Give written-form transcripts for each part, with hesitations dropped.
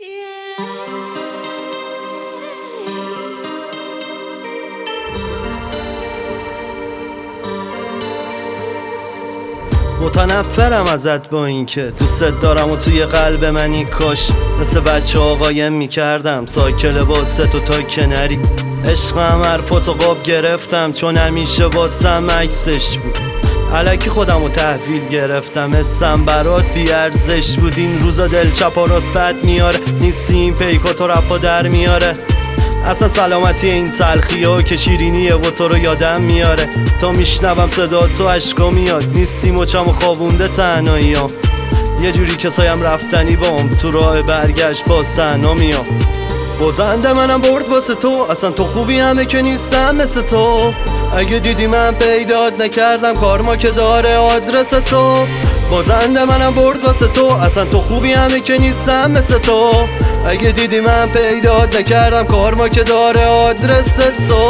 متنفرم ازت با این که دوستت دارم و توی قلب منی. کاش مثل بچه آقایم میکردم سایکل واسه تو تا کنری. عشقم حرفاتو قاب گرفتم چون همیشه واسم عکسش بود. الکی خودمو تحویل گرفتم حسم برات بیارزش بود. این روزا دل چپ و راست بد میاره نیستی این پیکا تو رپا در میاره. اصلا سلامتی این تلخیه ها که شیرینیه و تو رو یادم میاره. تا میشنوم صدا تو عشقا میاد نیستی مچم و خوابونده تنهایی ها. یه جوری که سایم رفتنی بام تو راه برگشت باز تنها میام. بازنده منم برد واسه تو اصلا تو خوبی همه که نیستم مثل تو. اگه دیدی من پیدات نکردم کارما که داره آدرس تو. بازنده منم برد واسه تو اصلا تو خوبی همه که نیستم مثل تو. اگه دیدی من پیدات نکردم کارما که داره آدرس تو.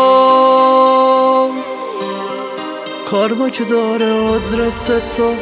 کارما که داره آدرس تو.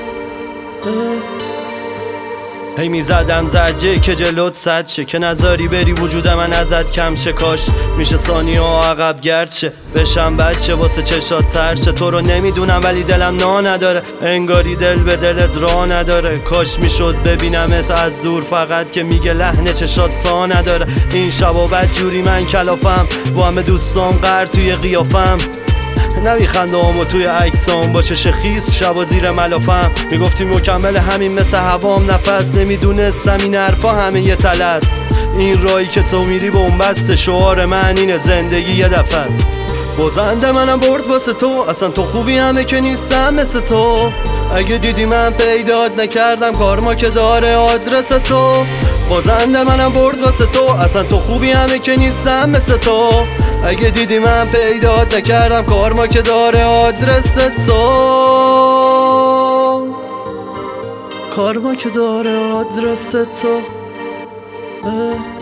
هی میزدم زجه که جلوت صد شه که نذاری بری وجود من ازت کم شه. کاش میشه ثانیه ها عقب گرد شه بشم بچه واسه چشات تر شه. تو رو نمیدونم ولی دلم نا نداره انگاری دل به دلت را نداره. کاش میشد ببینمت از دور فقط که میگه لحن چشات سا نداره. این شب و بدجوری من کلافم با همه دوستام غر توی قیافم. نمیخنده همو توی عکسام با چش خیس شب و زیر ملافم. میگفتی مکمل همین مثل هوام نفس نمیدونستم این حرفا همه یه تلست. این راهی که تو میری بنبسته شعار من اینه زندگی یه دفعه است. بازنده منم برد واسه تو اصلا تو خوبی همه که نیستم مثل تو. اگه دیدی من پیدات نکردم کارما که داره آدرس تو. بازنده منم برد واسه تو اصلا تو خوبی همه که نیستم مثل تو. اگه دیدی من پیدات نکردم کارما که داره آدرس تو. کارما که داره آدرس تو.